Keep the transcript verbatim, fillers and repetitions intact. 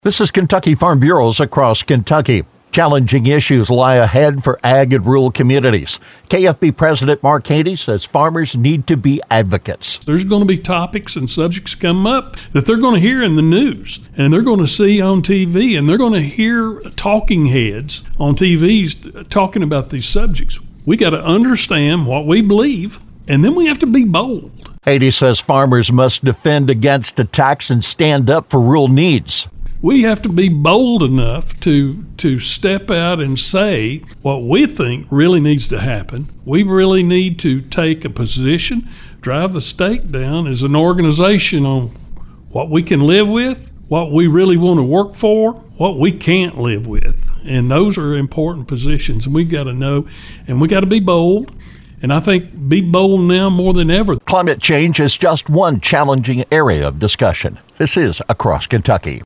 This is Kentucky Farm Bureaus across Kentucky. Challenging issues lie ahead for ag and rural communities. K F B President Mark Haney says farmers need to be advocates. There's going to be topics and subjects come up that they're going to hear in the news, and they're going to see on T V, and they're going to hear talking heads on T Vs talking about these subjects. We got to understand what we believe, and then we have to be bold. Haney says farmers must defend against attacks and stand up for rural needs. We have to be bold enough to to step out and say what we think really needs to happen. We really need to take a position, drive the stake down as an organization on what we can live with, what we really want to work for, what we can't live with. And those are important positions, and we got to know, and we got to be bold. And I think be bold now more than ever. Climate change is just one challenging area of discussion. This is Across Kentucky.